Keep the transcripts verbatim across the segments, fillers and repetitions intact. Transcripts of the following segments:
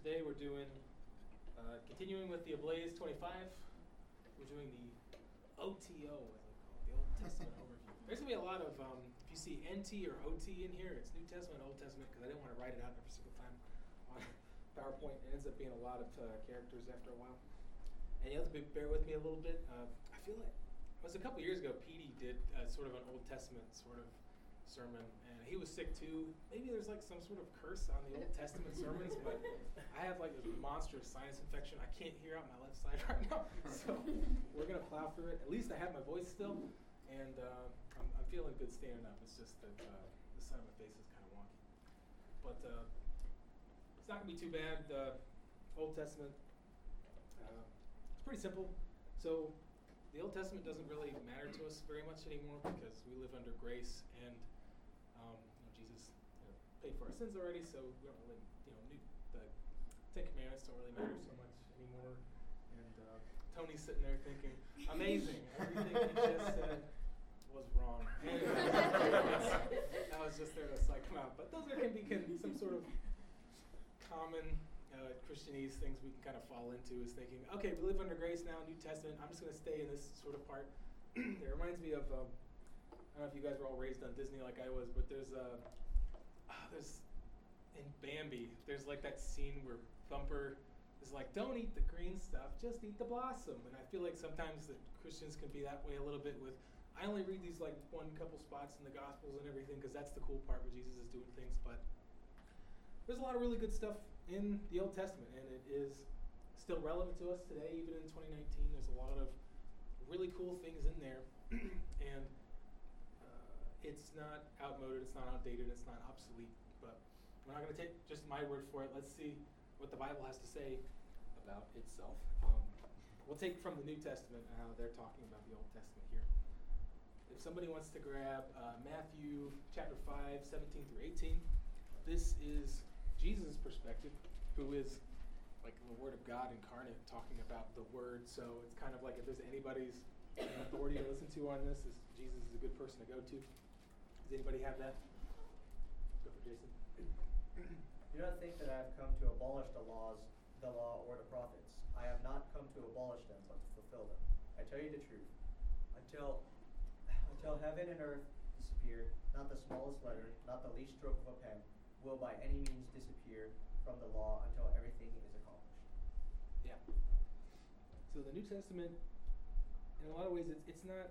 today we're doing, uh, continuing with the Ablaze twenty-five, we're doing the O T O, as I call it, the Old Testament overview. There's going to be a lot of, um, if you see N T or O T in here, it's New Testament, Old Testament, because I didn't want to write it out every single time on PowerPoint. It ends up being a lot of uh, characters after a while. And you have to be, bear with me a little bit. Uh, I feel like, it was a couple years ago, Petey did uh, sort of an Old Testament sort of sermon, and he was sick too. Maybe there's like some sort of curse on the Old Testament sermons, but I have like this monstrous sinus infection. I can't hear out my left side right now, so we're gonna plow through it. At least I have my voice still, and uh, I'm, I'm feeling good standing up. It's just that uh, this side of my face is kind of wonky, but uh, it's not gonna be too bad. The Old Testament, uh, it's pretty simple. So the Old Testament doesn't really matter to us very much anymore because we live under grace, and um, you know, Jesus you know, paid for our sins already, so we don't really, you know, new, the Ten Commandments don't really matter so much anymore. And uh, Tony's sitting there thinking, amazing, everything he just said was wrong. And I was just there to psych him out. But those are, can be can, some sort of common Uh, Christianese things we can kind of fall into is thinking, okay, we live under grace now, New Testament, I'm just going to stay in this sort of part. It reminds me of, um, I don't know if you guys were all raised on Disney like I was, but there's, uh, uh, there's, in Bambi, there's like that scene where Thumper is like, don't eat the green stuff, just eat the blossom. And I feel like sometimes the Christians can be that way a little bit with, I only read these like one couple spots in the Gospels and everything because that's the cool part where Jesus is doing things, but there's a lot of really good stuff in the Old Testament, and it is still relevant to us today, even in twenty nineteen. There's a lot of really cool things in there, and uh, it's not outmoded, it's not outdated, it's not obsolete, but we're not going to take just my word for it. Let's see what the Bible has to say about itself. Um, we'll take from the New Testament how they're talking about the Old Testament here. If somebody wants to grab uh, Matthew chapter five, seventeen through eighteen, this is Jesus' perspective, who is like the Word of God incarnate, talking about the Word. So it's kind of like if there's anybody's authority to listen to on this, is Jesus is a good person to go to. Does anybody have that? Go for Jason. Do not think that I have come to abolish the laws, the law, or the prophets. I have not come to abolish them, but to fulfill them. I tell you the truth. Until, until heaven and earth disappear, not the smallest letter, not the least stroke of a pen, will by any means disappear from the law until everything is accomplished. Yeah. So the New Testament, in a lot of ways, it's it's not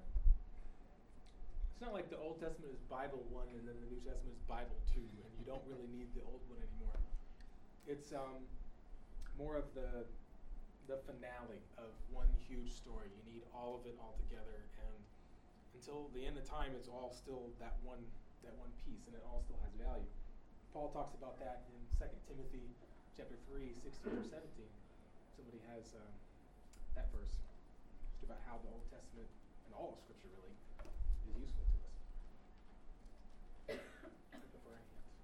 it's not like the Old Testament is Bible one and then the New Testament is Bible two, and you don't really need the old one anymore. It's um more of the the finale of one huge story. You need all of it all together, and until the end of time, it's all still that one that one piece, and it all still has value. Paul talks about that in Second Timothy chapter three, sixteen through seventeen. Somebody has um, that verse just about how the Old Testament and all of Scripture really is useful to us. Before I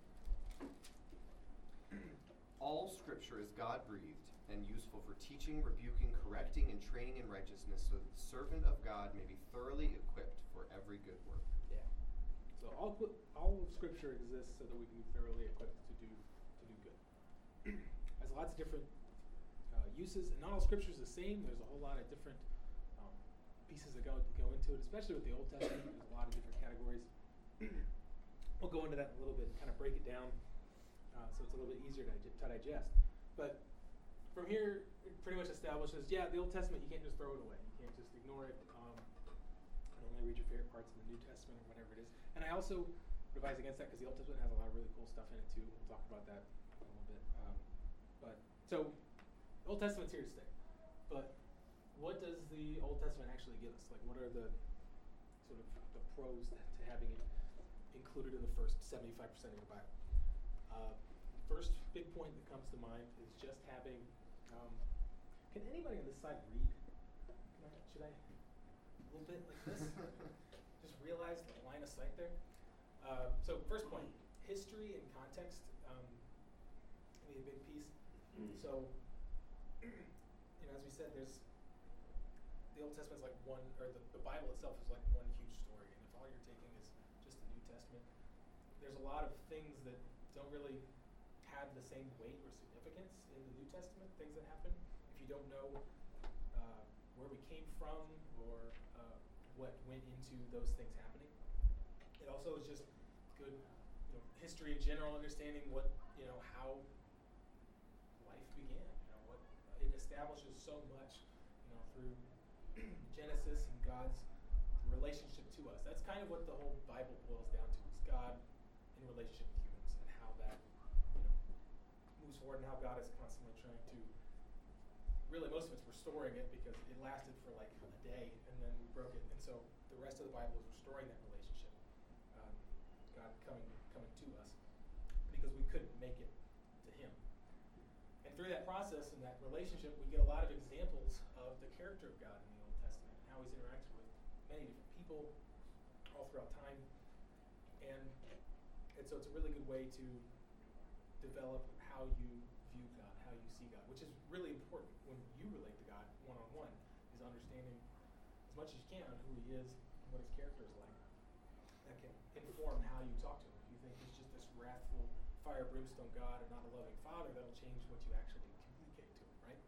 hands. All Scripture is God-breathed and useful for teaching, rebuking, correcting, and training in righteousness, so that the servant of God may be thoroughly equipped for every good work. Yeah. So all all of Scripture exists so that we can be thoroughly equipped to do to do good. Has lots of different uh, uses, and not all Scripture is the same. There's a whole lot of different um, pieces that go go into it, especially with the Old Testament. There's a lot of different categories. We'll go into that in a little bit, and kind of break it down, uh, so it's a little bit easier to, to digest. But from here, it pretty much establishes, yeah, the Old Testament, you can't just throw it away. You can't just ignore it. Um, and only read your favorite parts of the New Testament or whatever it is. And I also advise against that because the Old Testament has a lot of really cool stuff in it too. We'll talk about that a little bit. Um, but so, the Old Testament's here to stay. But what does the Old Testament actually give us? Like, what are the sort of the pros to having it included in the first seventy-five percent of the Bible? Uh, first big point that comes to mind is just having. Um, can anybody on this side read? Can I, should I a little bit like this? Just realize the line of sight there. Uh, so first point, history and context um, can be a big piece. Mm. So, you know, as we said, there's the Old Testament's like one, or the, the Bible itself is like one huge story. And if all you're taking is just the New Testament, there's a lot of things that don't really have the same weight or significance in the New Testament, things that happen. If you don't know uh, where we came from or uh, what went into those things happening. It also is just good, you know, history in general, understanding what, you know, how life began. You know, what it establishes so much, you know, through Genesis and God's relationship to us. That's kind of what the whole Bible boils down to, is God in relationship with humans and how that, you know, moves forward, and how God is constantly trying to, really most of it's restoring it, because it lasted for like a day and then we broke it, and so the rest of the Bible is restoring that relationship. Um, God coming coming to us because we couldn't make it to Him. And through that process and that relationship, we get a lot of examples of the character of God in the Old Testament and how He's interacted with many different people all throughout time. And and so it's a really good way to develop how you view God, how you see God, which is really important when you relate to God one-on-one, is understanding as much as you can who He is and what His character is like. That can inform how you talk to Him. If you think He's just this wrathful, fire brimstone God and not a loving Father, that'll change what you actually communicate to Him, right?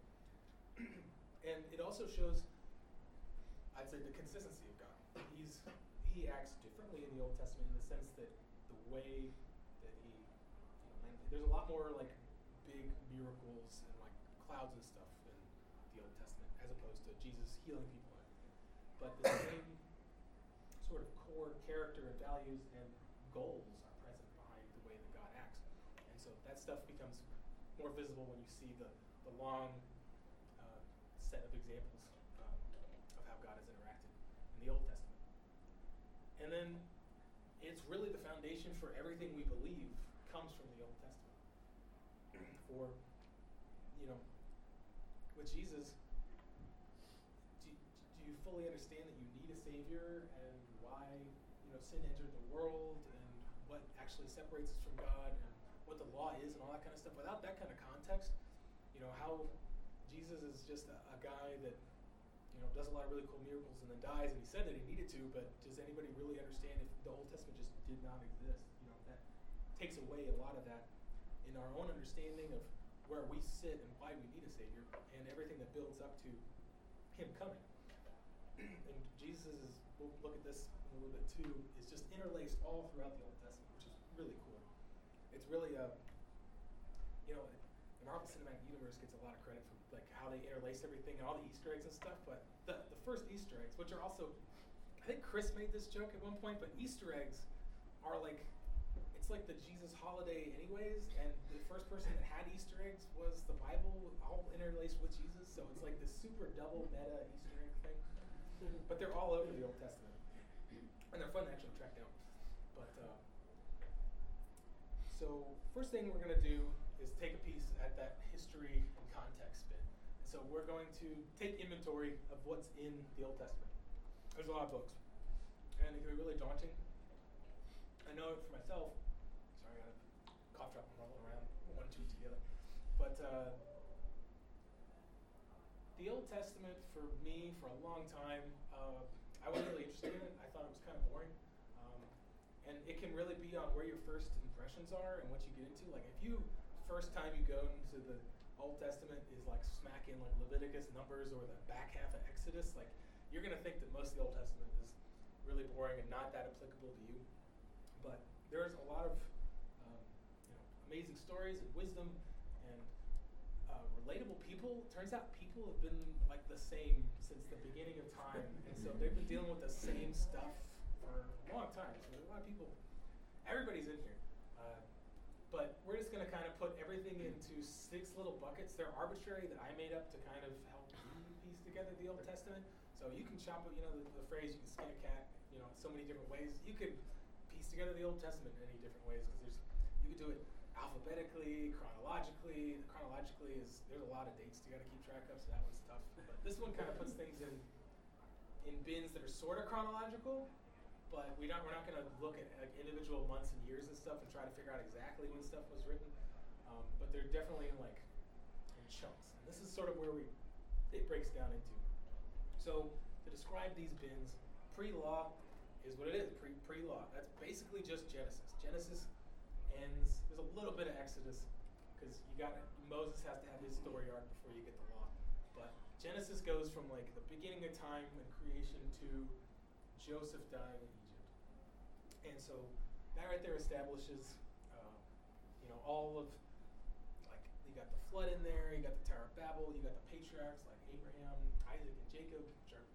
And it also shows, I'd say, the consistency of God. He's He acts differently in the Old Testament in the sense that the way that He, you know, there's a lot more like big miracles and like clouds and stuff in the Old Testament as opposed to Jesus healing people and everything. But the same sort of core character and values and goals are present behind the way that God acts. And so that stuff becomes more visible when you see the, the long uh, set of examples um, of how God has interacted in the Old Testament. And then it's really the foundation for everything we believe comes from the Old Testament. For, you know, with Jesus, do, do you fully understand that you need a Savior and why, you know, sin entered the world and what actually separates us from God and what the law is and all that kind of stuff? Without that kind of context, you know, how Jesus is just a, a guy that, you know, does a lot of really cool miracles and then dies, and he said that he needed to, but does anybody really understand if the Old Testament just did not exist? You know, that takes away a lot of that in our own understanding of where we sit and why we need a Savior, and everything that builds up to Him coming. And Jesus is, we'll look at this in a little bit too, is just interlaced all throughout the Old Testament, which is really cool. It's really a, you know, the Marvel Cinematic Universe gets a lot of credit for like how they interlace everything and all the Easter eggs and stuff, but the, the first Easter eggs, which are also, I think Chris made this joke at one point, but Easter eggs are like, it's like the Jesus holiday anyways, and the first person that had Easter eggs was the Bible, all interlaced with Jesus, so it's like this super double meta Easter egg thing. But they're all over the Old Testament, and they're fun to actually track down. But uh, so first thing we're going to do is take a piece at that history and context bit. And so we're going to take inventory of what's in the Old Testament. There's a lot of books, and it can be really daunting. I know it for myself. Sorry, I got a cough drop and rolling around, one, two together. But uh, the Old Testament, for me, for a long time, uh, I wasn't really interested in it. I thought it was kind of boring. Um, and it can really be on where your first impressions are and what you get into. Like, if you, first time you go into the Old Testament is like smack in like Leviticus, Numbers, or the back half of Exodus, like, you're going to think that most of the Old Testament is really boring and not that applicable to you. But there's a lot of um, you know, amazing stories and wisdom and uh, relatable people. Turns out people have been like the same since the beginning of time, and so they've been dealing with the same stuff for a long time. So there's a lot of people. Everybody's in here, uh, but we're just going to kind of put everything into six little buckets. They're arbitrary that I made up to kind of help you piece together the Old Testament. So you can chop it, you know, the, the phrase, you can skin a cat, you know, so many different ways. You could piece together the Old Testament in any different ways, because there's, you could do it alphabetically, chronologically. Chronologically is, there's a lot of dates you got to keep track of, so that one's tough. But this one kind of puts things in in bins that are sort of chronological, but we don't, we're not going to look at like, individual months and years and stuff and try to figure out exactly when stuff was written. Um, but they're definitely in like in chunks. And this is sort of where we it breaks down into. So to describe these bins, pre-law is what it is, pre, pre-law. That's basically just Genesis. Genesis ends, there's a little bit of Exodus because you got Moses has to have his story arc before you get the law. But Genesis goes from like the beginning of time and creation to Joseph dying in Egypt, and so that right there establishes, uh, you know, all of like you got the flood in there, you got the Tower of Babel, you got the patriarchs like Abraham, Isaac, and Jacob, which are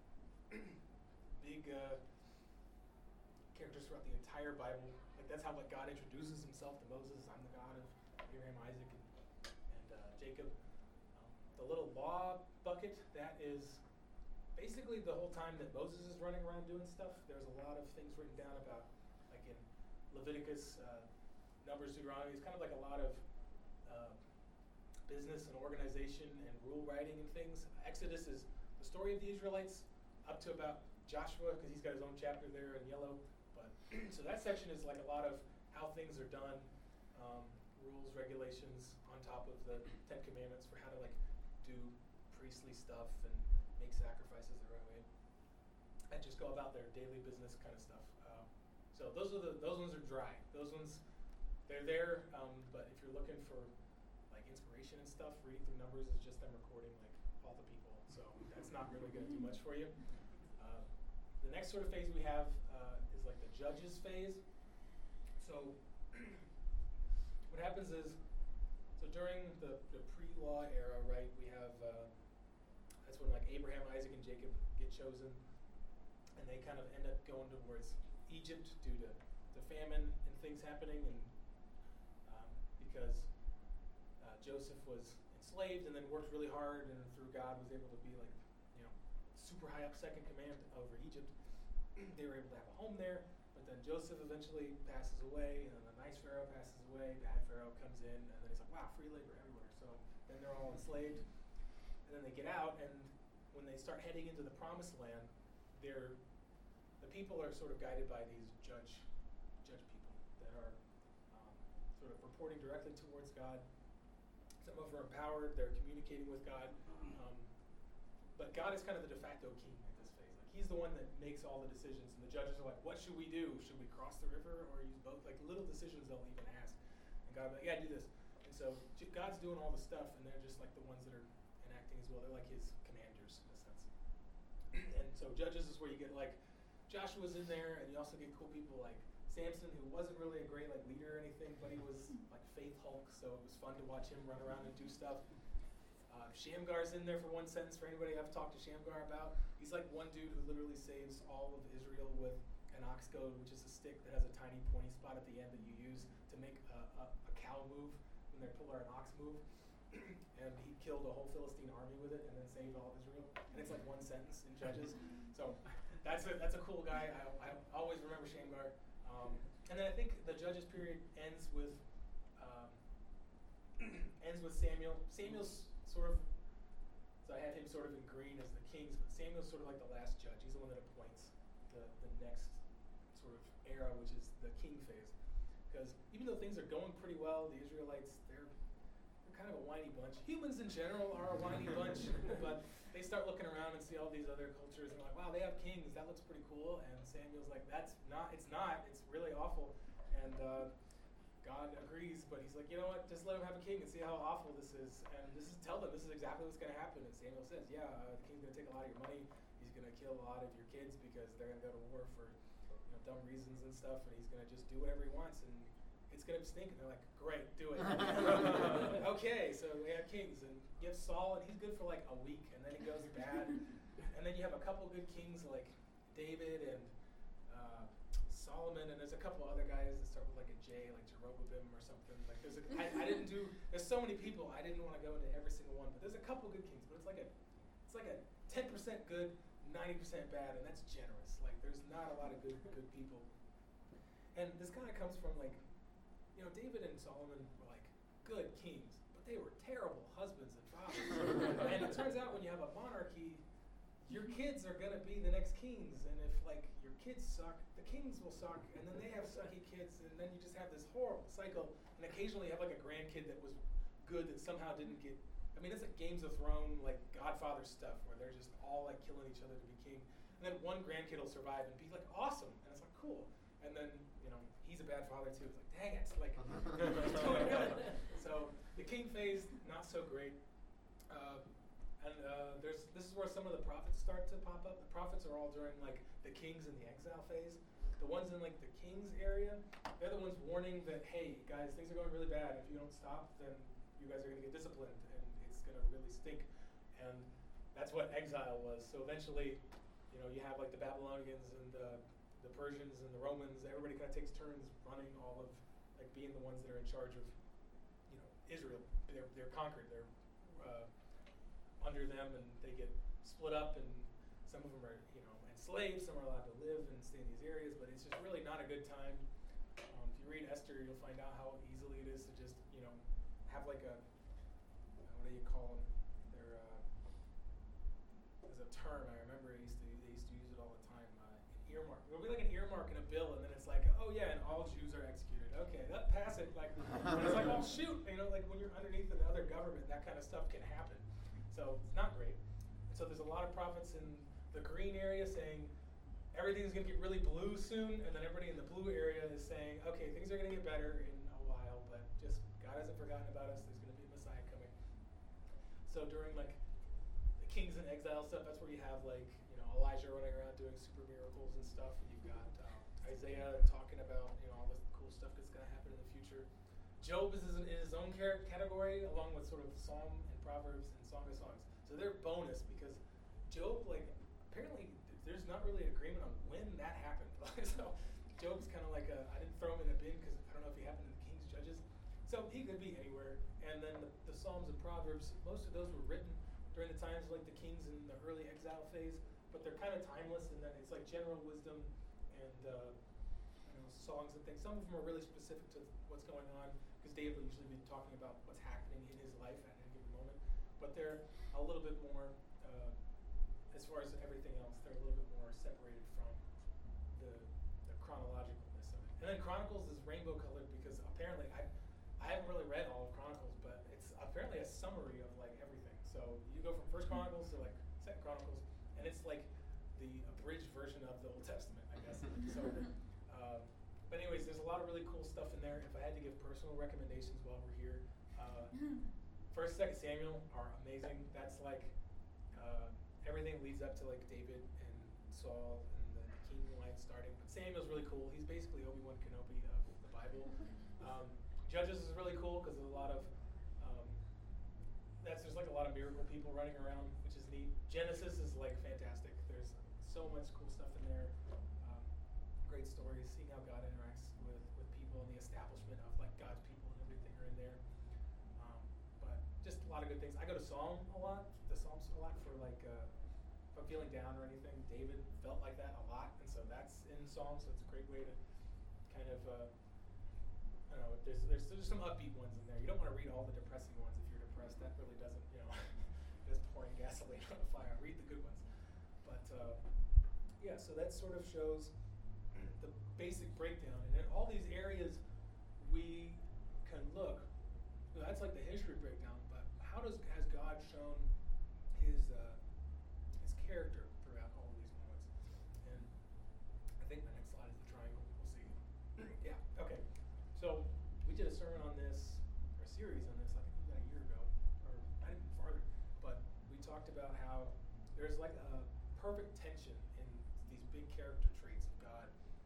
big uh, characters throughout the entire Bible. Like that's how like God introduces himself to Moses. I'm the God of Abraham, Isaac, and, and uh, Jacob. Um, the little law bucket, that is basically the whole time that Moses is running around doing stuff. There's a lot of things written down about, like in Leviticus, uh, Numbers, Deuteronomy. It's kind of like a lot of uh, business and organization and rule writing and things. Exodus is the story of the Israelites up to about Joshua, because he's got his own chapter there in yellow. But so that section is like a lot of how things are done, um, rules, regulations on top of the Ten Commandments for how to like do priestly stuff and make sacrifices the right way, and just go about their daily business kind of stuff. Um, so those are the those ones are dry. Those ones, they're there. Um, but if you're looking for like inspiration and stuff, reading through Numbers is just them recording like all the people. So that's not really going to do much for you. Uh, the next sort of phase we have uh, is like the Judges phase. So what happens is, so during the, the pre-law era, right, we have, uh, that's when like Abraham, Isaac, and Jacob get chosen, and they kind of end up going towards Egypt due to, to famine and things happening, and um, because uh, Joseph was enslaved and then worked really hard, and through God was able to be like, you know, super high up second command over Egypt. They were able to have a home there, but then Joseph eventually passes away, and then the nice Pharaoh passes away, bad Pharaoh comes in, and then he's like, wow, free labor everywhere. So then they're all enslaved, and then they get out, and when they start heading into the promised land, they're, the people are sort of guided by these judge judge people that are um, sort of reporting directly towards God. Some of them are empowered, they're communicating with God, um, but God is kind of the de facto king at this phase. Like he's the one that makes all the decisions, and the judges are like, what should we do? Should we cross the river or use both? Like little decisions they'll even ask. And God will be like, yeah, do this. And so J- God's doing all the stuff, and they're just like the ones that are enacting as well. They're like his commanders in a sense. And so Judges is where you get like, Joshua's in there, and you also get cool people like Samson, who wasn't really a great like leader or anything, but he was like Faith Hulk, so it was fun to watch him run around and do stuff. Uh, Shamgar's in there for one sentence for anybody I've talked to Shamgar about. He's like one dude who literally saves all of Israel with an ox goad, which is a stick that has a tiny pointy spot at the end that you use to make a, a, a cow move when they pull or an ox move. And he killed a whole Philistine army with it and then saved all of Israel. And it's like one sentence in Judges. So that's a, that's a cool guy. I, I always remember Shamgar. Um, and then I think the Judges period ends with um, ends with Samuel. Samuel's sort of, so I had him sort of in green as the kings, but Samuel's sort of like the last judge. He's the one that appoints the, the next sort of era, which is the king phase. Because even though things are going pretty well, the Israelites, they're, they're kind of a whiny bunch. Humans in general are a whiny bunch, but they start looking around and see all these other cultures and like, wow, they have kings. That looks pretty cool. And Samuel's like, that's not, it's not. It's really awful. And uh, God agrees, but he's like, you know what? Just let him have a king and see how awful this is. And this is, tell them this is exactly what's going to happen. And Samuel says, yeah, uh, the king's going to take a lot of your money. He's going to kill a lot of your kids because they're going to go to war for, you know, dumb reasons and stuff. And he's going to just do whatever he wants. And it's going to stink. And they're like, great, do it. Okay, so we have kings. And you have Saul, and he's good for like a week. And then he goes bad. And then you have a couple good kings like David and uh, Solomon. And there's a couple other guys that start with like a J, like Jeroboam or something. Like there's a, I, I didn't do, there's so many people, I didn't want to go into every single one. But there's a couple good kings. But it's like a, it's like a ten percent good, ninety percent bad. And that's generous. Like there's not a lot of good good people. And this kind of comes from like, you know, David and Solomon were like good kings, but they were terrible husbands and fathers. And it turns out when you have a monarchy, your kids are going to be the next kings. And if like your kids suck, the kings will suck, and then they have sucky kids, and then you just have this horrible cycle. And occasionally you have like a grandkid that was good that somehow didn't get, I mean, it's like Games of Thrones, like Godfather stuff, where they're just all like killing each other to be king. And then one grandkid will survive and be like awesome, and it's like cool. And then, you know, he's a bad father too. It's like, dang it, like, what's going on? So the king phase, not so great. Uh, and uh, there's this is where some of the prophets start to pop up. The prophets are all during like the kings in the exile phase. The ones in like the king's area, they're the ones warning that, hey guys, things are going really bad. If you don't stop, then you guys are going to get disciplined, and it's going to really stink. And that's what exile was. So eventually, you know, you have like the Babylonians and uh, the Persians and the Romans. Everybody kind of takes turns running all of, like, being the ones that are in charge of, you know, Israel. They're they're conquered. They're uh, under them, and they get split up, and some of them are, you know, enslaved. Some are allowed to live and stay in these areas, but it's just really not a good time. Um, if you read Esther, you'll find out how easily it is to just, you know, have like a, what do you call them? They're, uh, there's a term I remember. I used to they used to use it all the time. Uh, an earmark. It'll be like an earmark in a bill, and then it's like, oh yeah, and all Jews are executed. Okay, that pass it. Like, and it's like, oh shoot, you know, like when you're underneath another government, that kind of stuff can happen. So it's not great. And so there's a lot of prophets in the green area saying everything's going to get really blue soon, and then everybody in the blue area is saying, okay, things are going to get better in a while, but just God hasn't forgotten about us. There's going to be a Messiah coming. So during like the kings in exile stuff, that's where you have like, you know, Elijah running around doing super miracles and stuff. And you've got um, Isaiah talking about, you know, all this cool stuff that's going to happen in the future. Job is in his own category, along with sort of Psalm and Proverbs and Song of Songs. So they're bonus because Job, like, apparently there's not really an agreement on when that happened. So Job's kind of like a, I didn't throw him in a bin because I don't know if he happened in the King's Judges. So he could be anywhere. And then the, the Psalms and Proverbs, most of those were written during the times of like the kings in the early exile phase, but they're kind of timeless, and then it's like general wisdom and uh, you know, songs and things. Some of them are really specific to what's going on, because David will usually be talking about what's happening in his life at any given moment. But they're a little bit more, uh, as far as everything else, they're a little bit more separated from the, the chronologicalness of it. And then Chronicles is rainbow colored because apparently, I I haven't really read all of Chronicles, but it's apparently a summary of like everything. So you go from First Chronicles to like Second Chronicles, and it's like the abridged version of the Old Testament, I guess. So, uh, but anyways, there's a lot of really cool stuff in there. If I had to give personal recommendations while we're here, uh, First, Second Samuel are amazing. That's like uh, everything leads up to like David and Saul and the king line starting. But Samuel's really cool. He's basically Obi-Wan Kenobi of the Bible. Um, Judges is really cool because there's a lot of um, that's there's like a lot of miracle people running around, which is neat. Genesis is like fantastic. There's so much cool stuff in there. Um, great stories, seeing how God interacts with, with people and the establishment of like God's people and everything are in there. Um, but just a lot of good things. I go to Psalm a lot, the Psalms a lot for like uh, if I'm feeling down or anything. David felt like that a lot, and so that's in Psalm. So it's a great way to kind of. Uh, I don't know, there's, there's there's some upbeat ones in there. You don't want to read all the depressing ones if you're depressed. That really doesn't, you know, just pouring gasoline on the fire. Read the good ones. But uh, yeah, so that sort of shows the basic breakdown. And in all these areas, we can look. You know, that's like the history breakdown. But how does has God shown His uh, His character throughout all of these moments? And I think the next slide is the triangle. We'll see. Yeah. Okay. So we did a sermon on this, or a series on this, I think about a year ago, or not even farther. But we talked about how there's like a perfect tension in these big character traits of God,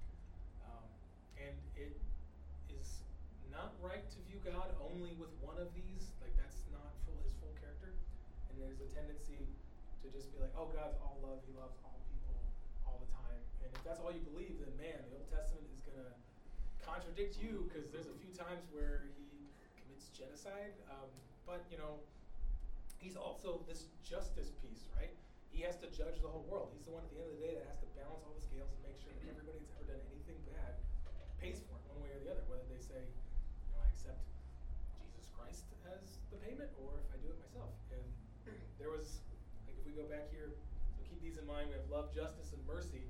um, and it is not right to view God only with one of these. Like that's not full his full character, and there's a tendency to just be like, oh, God's all love, He loves all people all the time. And if that's all you believe, then man, the Old Testament is gonna contradict you, because there's a few times where he commits genocide, um, but you know, he's also this justice piece, right? He has to judge the whole world. He's the one at the end of the day that has to balance all the scales and make sure that everybody that's ever done anything bad pays for it one way or the other, whether they say, you know, I accept Jesus Christ as the payment, or if I do it myself. And there was, like, if we go back here, so keep these in mind, we have love, justice, and mercy.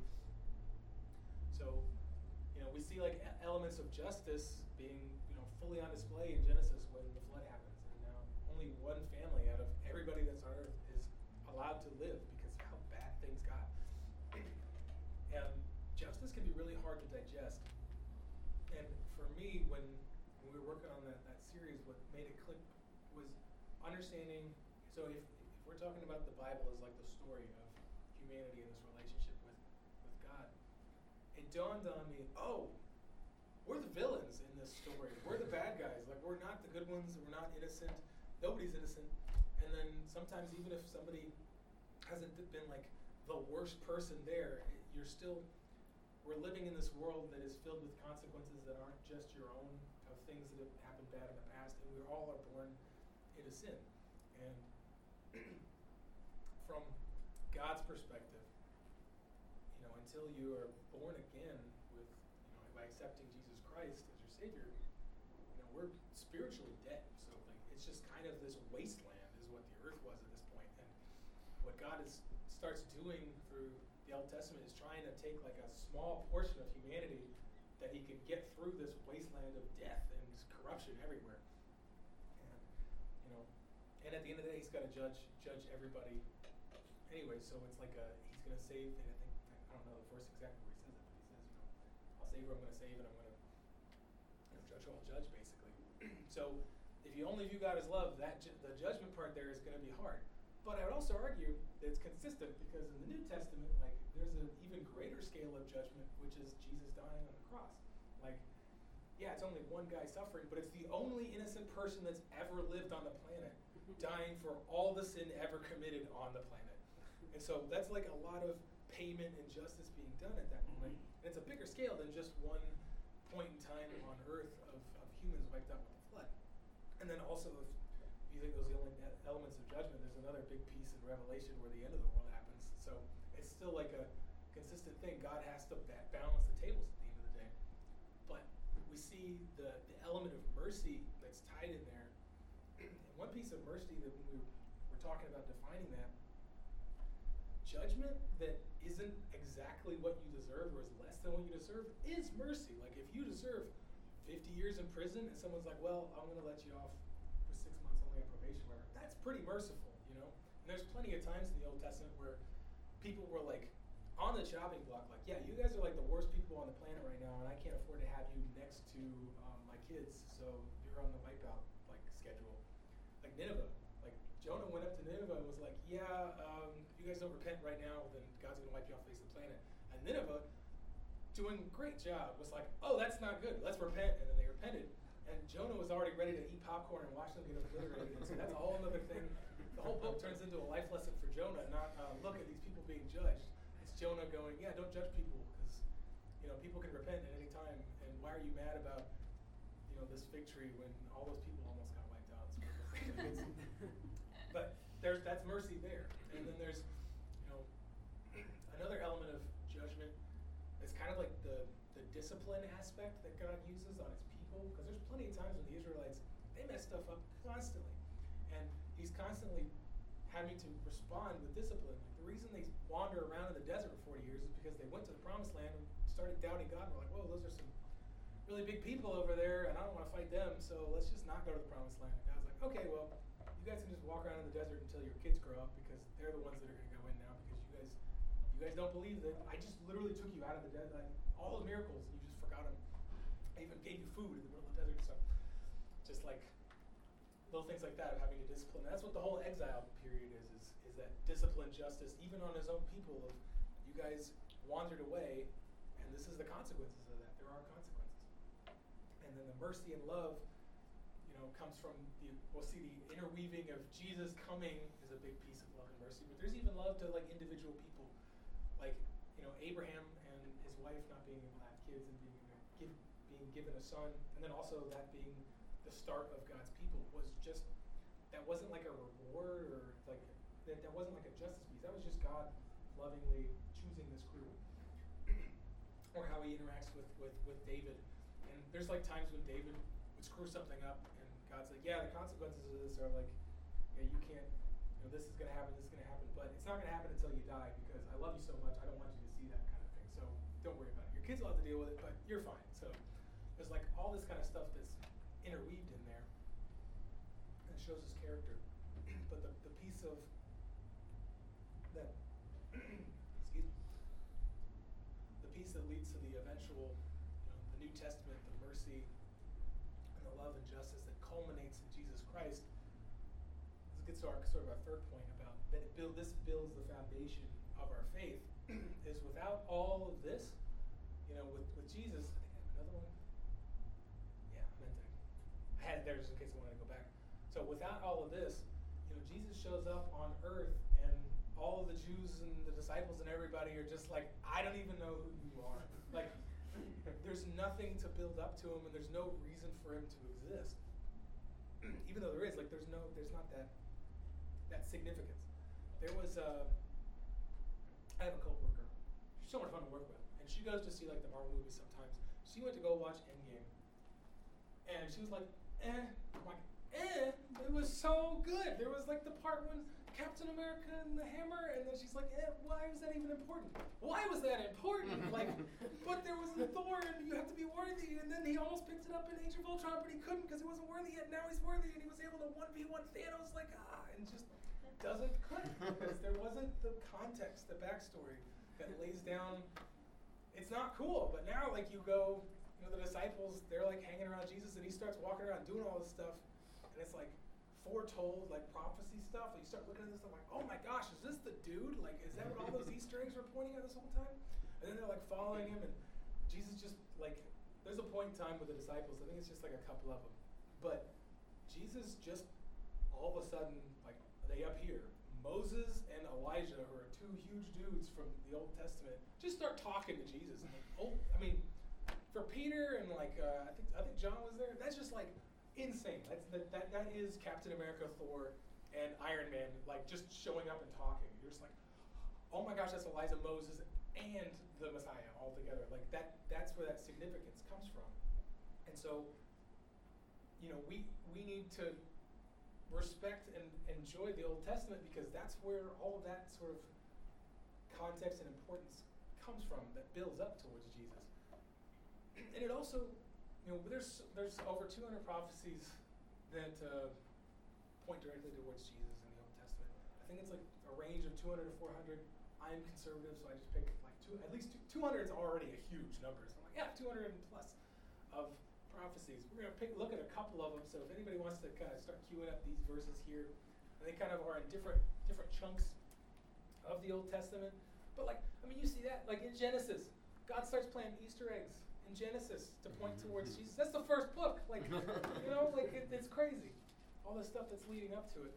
So you know, we see like elements of justice being, you know, fully on display in Genesis when the flood happens, and now only one family out of everybody that's on earth is allowed to live because of how bad things got. And justice can be really hard to digest. And we were working on that, that series, what made it click was understanding. So if, if we're talking about the Bible as like the story of humanity and this relationship with, with God, it dawned on me, oh, we're the villains in this story. We're the bad guys. Like, we're not the good ones. We're not innocent. Nobody's innocent. And then sometimes even if somebody hasn't been like the worst person there, you're still, we're living in this world that is filled with consequences that aren't just your own, of things that have happened bad in the past, and we all are born into sin. And from God's perspective, you know, until you are born again with, you know, by accepting Jesus Christ as your Savior, you know, we're spiritually dead. So like, it's just kind of this wasteland is what the earth was at this point. And what God is starts doing through the Old Testament is trying to take like a small portion of humanity that he can get through this wasteland of death and corruption everywhere. And you know, and at the end of the day, he's got to judge judge everybody anyway. So it's like a he's going to save. And I think I don't know the verse exactly where he says it, but he says, you know, I'll save who I'm going to save, and I'm going to you know, judge who I'll judge, basically. So if you only view God as love, that ju- the judgment part there is going to be hard. But I would also argue that it's consistent because in the New Testament, like, there's an even greater scale of judgment, which is Jesus dying on the cross. Like, yeah, it's only one guy suffering, but it's the only innocent person that's ever lived on the planet, dying for all the sin ever committed on the planet. And so that's like a lot of payment and justice being done at that moment. And it's a bigger scale than just one point in time on earth of, of humans wiped out with the flood. And then also, if you think those are the only elements of judgment, there's another big piece in Revelation where the end of the world happens. So it's still like a consistent thing. God has to ba- balance the tables at the end of the day. But we see the, the element of mercy that's tied in there. And one piece of mercy that when we were talking about defining that, judgment that isn't exactly what you deserve or is less than what you deserve is mercy. Like if you deserve fifty years in prison and someone's like, well, I'm going to let you off for six months only on probation, whatever, that's pretty merciful, you know? And there's plenty of times in the Old Testament where people were like on the chopping block, like, yeah, you guys are like the worst people on the planet right now, and I can't afford to have you next to um, my kids, so you're on the wipeout like schedule. Like Nineveh, like Jonah went up to Nineveh and was like, yeah, um, if you guys don't repent right now, then God's going to wipe you off the face of the planet. And Nineveh, doing a great job, was like, oh, that's not good, let's repent. And then they repented. And Jonah was already ready to eat popcorn and watch them get obliterated. So that's a whole other thing. The whole book turns into a life lesson for Jonah, not uh, look at these people being judged. It's Jonah going, yeah, don't judge people, because you know people can repent at any time. And why are you mad about you know this fig tree when all those people almost got wiped out? But there's that's mercy there. And then there's you know another element of judgment. It's kind of like the the discipline aspect that God uses on his people, because there's plenty of times when the Israelites, they mess stuff up constantly. And he's constantly having to respond with discipline. Like the reason they wander around in the desert for forty years is because they went to the promised land and started doubting God. And we're like, whoa, those are some really big people over there, and I don't want to fight them, so let's just not go to the promised land. And God's like, okay, well, you guys can just walk around in the desert until your kids grow up, because they're the ones that are going to go in now, because you guys you guys don't believe that I just literally took you out of the desert. Like, all those miracles, you just forgot them. I even gave you food in the middle of the desert. So just like little things like that of having to discipline. That's what the whole exile period is, is, is that discipline, justice, even on his own people of you guys wandered away, and this is the consequences of that. There are consequences. And then the mercy and love, you know, comes from the, we'll see the interweaving of Jesus coming is a big piece of love and mercy, but there's even love to like individual people. Like, you know, Abraham and his wife not being able to have kids and being, give, being given a son, and then also that being the start of God's people was just, that wasn't like a reward or like, that, that wasn't like a justice piece. That was just God lovingly choosing this group. Or how he interacts with, with, with David. And there's like times when David would screw something up and God's like, yeah, the consequences of this are like, yeah, you can't, you know, this is going to happen, this is going to happen, but it's not going to happen until you die because I love you so much, I don't want you to see that kind of thing. So don't worry about it. Your kids will have to deal with it, but you're fine. So there's like all this kind of stuff that's interweaved in there and it shows his character. But the, the piece of that, excuse me, the piece that leads to the eventual, you know, the New Testament, the mercy and the love and justice that culminates in Jesus Christ. This gets to our sort of our third point about that it build, this builds the foundation of our faith. Is without all of this, you know, with, with Jesus, I think I have another one. Yeah, I meant to. I had it there just in case I wanted to go back. So without all of this, you know, Jesus shows up on earth and all of the Jews and the disciples and everybody are just like, I don't even know who you are. Like, there's nothing to build up to him and there's no reason for him to exist. Even though there is, like, there's no, there's not that, that significance. There was a, I have a coworker. She's so much fun to work with. And she goes to see, like, the Marvel movies sometimes. She went to go watch Endgame. And she was like, eh. I'm like, eh. It was so good. There was, like, the part when Captain America and the hammer, and then she's like, eh, why was that even important? Why was that important? Like, but there was the Thor, and you have to be worthy. And then he almost picked it up in Age of Ultron, but he couldn't because he wasn't worthy yet. Now he's worthy, and he was able to one v one Thanos, like, ah, and just doesn't click because there wasn't the context, the backstory that lays down. It's not cool, but now, like, you go, you know, the disciples, they're like hanging around Jesus, and he starts walking around doing all this stuff, and it's like foretold, like prophecy stuff. And you start looking at this stuff like, oh my gosh, is this the dude? Like, is that what all those Easter eggs were pointing at this whole time? And then they're like following him, and Jesus just like, there's a point in time with the disciples. I think it's just like a couple of them, but Jesus just all of a sudden, like, they appear. Moses and Elijah, who are two huge dudes from the Old Testament, just start talking to Jesus. And like, oh, I mean, for Peter and like uh, I think I think John was there. That's just like insane. That's that that that is Captain America, Thor, and Iron Man, like just showing up and talking. You're just like, oh my gosh, that's Elijah, Moses, and the Messiah all together. Like that. That's where that significance comes from. And so, you know, we we need to respect and enjoy the Old Testament because that's where all of that sort of context and importance comes from that builds up towards Jesus. And it also, you know, there's there's over two hundred prophecies that uh, point directly towards Jesus in the Old Testament. I think it's like a range of two hundred to four hundred. I'm conservative, so I just pick like two, at least two, two hundred is already a huge number. So I'm like, yeah, two hundred plus of prophecies. We're going to pick look at a couple of them. So if anybody wants to kind of start queuing up these verses here, and they kind of are in different different chunks of the Old Testament. But like, I mean, you see that like in Genesis, God starts planting Easter eggs in Genesis to point towards Jesus. That's the first book. Like, you know, like it, it's crazy. All the stuff that's leading up to it.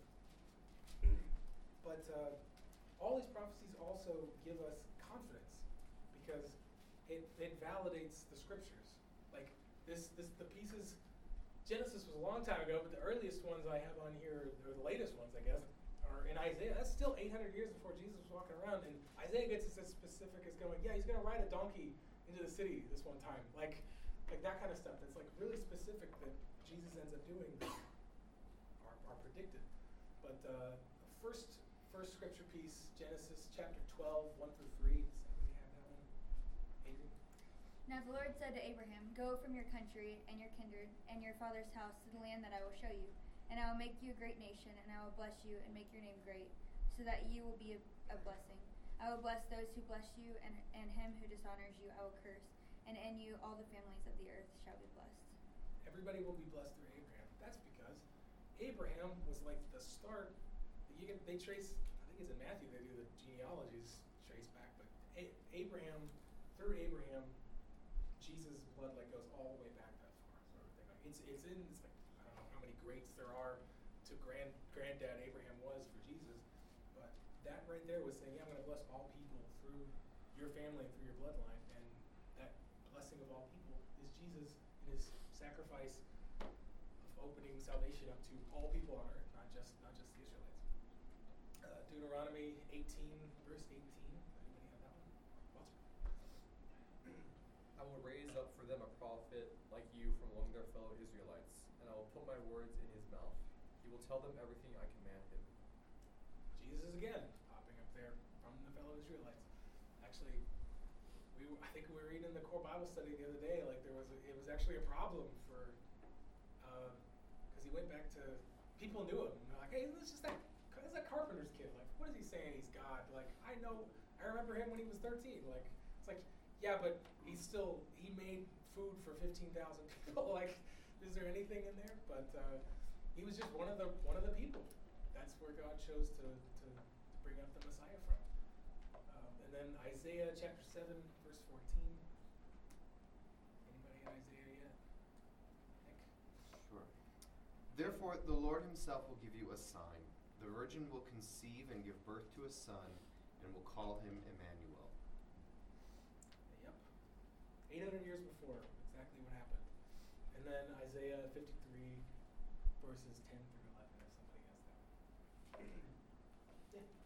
But uh, all these prophecies also give us confidence because it it validates the scriptures. Like this this the pieces. Genesis was a long time ago, but the earliest ones I have on here, or the latest ones, I guess, are in Isaiah. That's still eight hundred years before Jesus was walking around, and Isaiah gets as specific as going, yeah, he's going to ride a donkey into the city this one time, like, like that kind of stuff. That's like really specific that Jesus ends up doing are, are predicted. But uh, first, first scripture piece, Genesis chapter twelve, one through three. Does anybody have that one? Adrian? Now the Lord said to Abraham, go from your country and your kindred and your father's house to the land that I will show you. And I will make you a great nation, and I will bless you and make your name great, so that you will be a, a blessing. I will bless those who bless you, and, and him who dishonors you I will curse. And in you all the families of the earth shall be blessed. Everybody will be blessed through Abraham. That's because Abraham was like the start. You get, they trace, I think it's in Matthew, they do the genealogies trace back, but A- Abraham, through Abraham, Jesus' blood like goes all the way back that far, sort of thing. Like it's it's in it's like I don't know how many greats there are to grand granddad Abraham was for Jesus, but that right there was saying, yeah, I'm going to bless all people through your family and through your bloodline, and that blessing of all people is Jesus in his sacrifice of opening salvation up to all people on earth, not just not just the Israelites. Uh, Deuteronomy eighteen, verse eighteen. Anybody have that one? Walter? I will raise up for them a prophet like you from among their fellow Israelites, and I will put my words in his mouth. He will tell them everything I command him. Jesus again popping up there from the fellow Israelites. Actually, we I think we were reading in the core Bible study the other day. Like there was a, it was actually a problem for because uh, he went back to people knew him. And they're like, hey, this is that that's that carpenter's kid. Like, what is he saying? He's God. Like, I know. I remember him when he was thirteen. Like, it's like, yeah, but he's still he made food for fifteen thousand people. Like, is there anything in there? But uh, he was just one of the one of the people. That's where God chose to to, to bring up the Messiah from. Um, and then Isaiah chapter seven, verse fourteen. Anybody in Isaiah yet? Nick? Sure. Therefore, the Lord himself will give you a sign. The virgin will conceive and give birth to a son, and will call him Emmanuel. Yep. eight hundred years before, exactly what happened. And then Isaiah fifty-three, verses ten through eleven, if somebody has that. Yeah.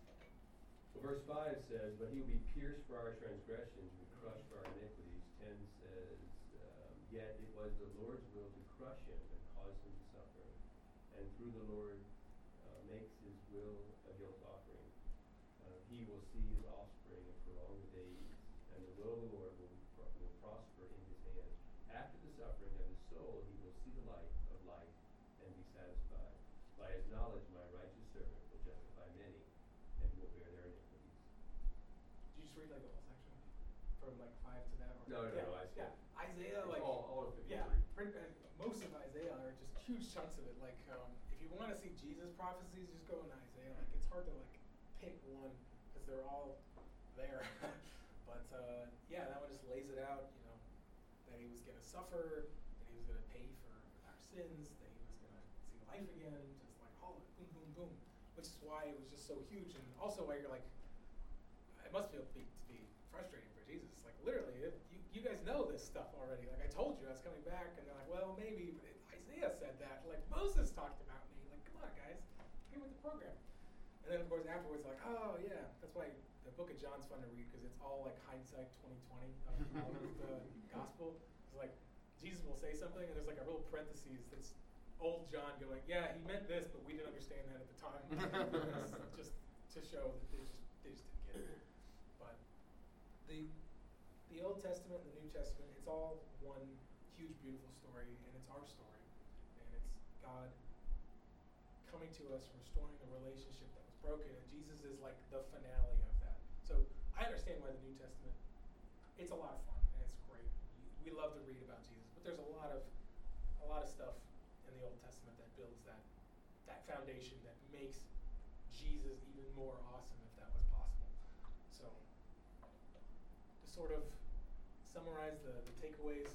So verse five says, but he will be pierced for our transgressions, and crushed for our iniquities. ten says, um, yet it was the Lord's will to crush him and cause him to suffer. And through the Lord uh, makes his will a guilt offering. Uh, he will see his offspring and prolong the days, and the will of the Lord will, will prosper in his hand. After the suffering of his soul, he will see the light of life and be satisfied. By his knowledge, my righteous servant will justify many, and will bear their iniquities. Did you just read like the whole section from like five to that? Or No, no, yeah, no, I yeah. Isaiah, It's like all, all of fifty-three. yeah, print, uh, most of Isaiah are just huge chunks of it. Like um, if you want to see Jesus prophecies, just go into Isaiah. Like it's hard to like pick one because they're all there. But uh, yeah, that one just lays it out. You know that he was going to suffer, that he was going to pay for our sins, that he was going to see life again. Just like all boom, boom, boom. Which is why it was just so huge, and also why you're like, it must feel be, to be frustrating for Jesus. Like literally, it, you you guys know this stuff already. Like I told you, I was coming back, and they're like, well, maybe, but it, Isaiah said that. Like Moses talked about me. Like, come on, guys, get with the program. And then of course afterwards, like, oh yeah, that's why the Book of John's fun to read because it's all like hindsight twenty twenty of all of the gospel. It's like Jesus will say something, and there's like a little parentheses that's old John going, yeah, he meant this, but we didn't understand that at the time. Just to show that they just they just didn't get it. But the the Old Testament and the New Testament, it's all one huge, beautiful story, and it's our story. And it's God coming to us, restoring a relationship that was broken, and Jesus is like the finale of that. So I understand why the New Testament, it's a lot of fun, and it's great. We love to read about Jesus, but there's a lot of a lot of stuff in the Old Testament that builds that that foundation that makes Jesus even more awesome if that was possible. So to sort of summarize the, the takeaways,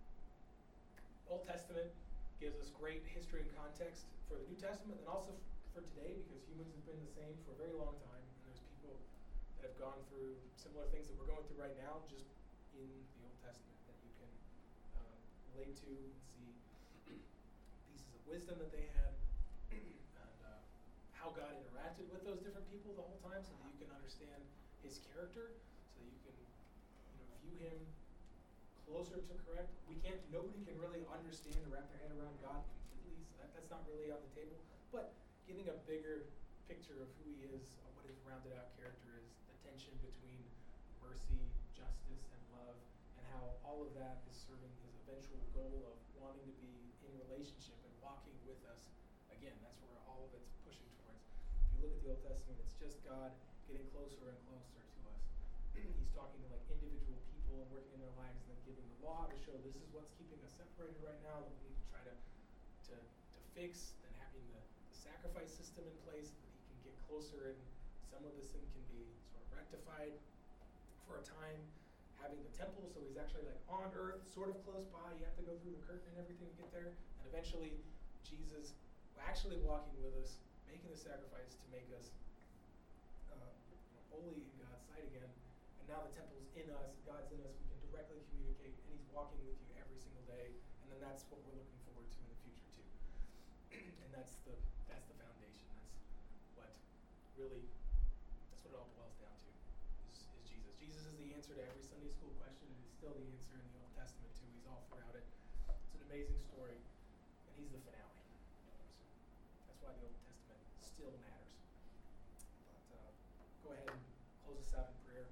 Old Testament gives us great history and context for the New Testament and also f- for today because humans have been the same for a very long time and there's people that have gone through similar things that we're going through right now just in the Old Testament that you can uh, relate to and see pieces of wisdom that they had and uh, how God interacted with those different people the whole time so that you can understand his character, so that you can you know, view him closer to correct. We can't, nobody can really understand or wrap their head around God completely, so that, that's not really on the table. But getting a bigger picture of who he is, of what his rounded out character is, the tension between mercy, justice, and love, and how all of that is serving his eventual goal of wanting to be in relationship and walking with us. Again, that's where all of it's pushing towards. If you look at the Old Testament, it's just God getting closer and closer to us. He's talking to like individual people and working in their lives and then giving the law to show this is what's keeping us separated right now that we need to try to to, to fix, then having the, the sacrifice system in place so that he can get closer and some of the sin can be sort of rectified for a time. Having the temple, so he's actually like on earth, sort of close by. You have to go through the curtain and everything to get there. And eventually, Jesus actually walking with us, making the sacrifice to make us uh, you know, holy in God's sight again. And now the temple's in us, God's in us. We can directly communicate, and he's walking with you every single day. And then that's what we're looking forward to in the future too. And that's the that's the foundation. That's what really that's what it all boils down to. Is, is Jesus. Jesus is the answer to every Sunday school question, and he's still the answer in the Old Testament too. He's all throughout it. It's an amazing story, and he's the finale. So that's why the Old Testament still matters. But uh, go ahead and close us out in prayer.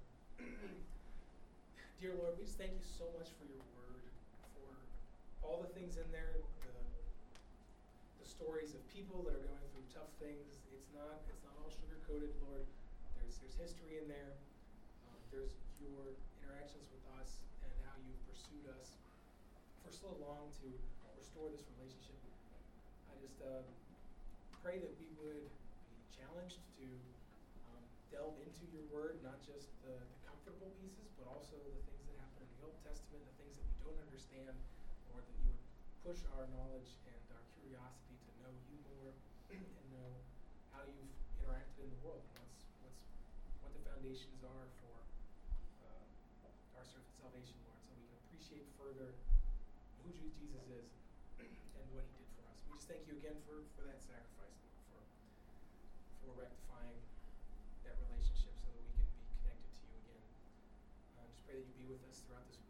Dear Lord, we just thank you so much for your word, for all the things in there, the the stories of people that are going through tough things. It's not it's not all sugar coated, Lord. There's there's history in there. Um, there's your interactions with us and how you've pursued us for so long to restore this relationship. I just uh, pray that we would be challenged to um, delve into your word, not just the, the comfortable pieces, but also the things that happen in the Old Testament, the things that we don't understand, Lord, that you would push our knowledge and our curiosity to know you more and know how you've interacted in the world and what's, what's, what the foundations are for uh, our sort of salvation, Lord, so we can appreciate further who Je- Jesus is and what he did for us. We just thank you again for, for that sacrifice, Lord, for, for rectifying that relationship so that we can be connected to you again. Uh, just pray that you be with us throughout this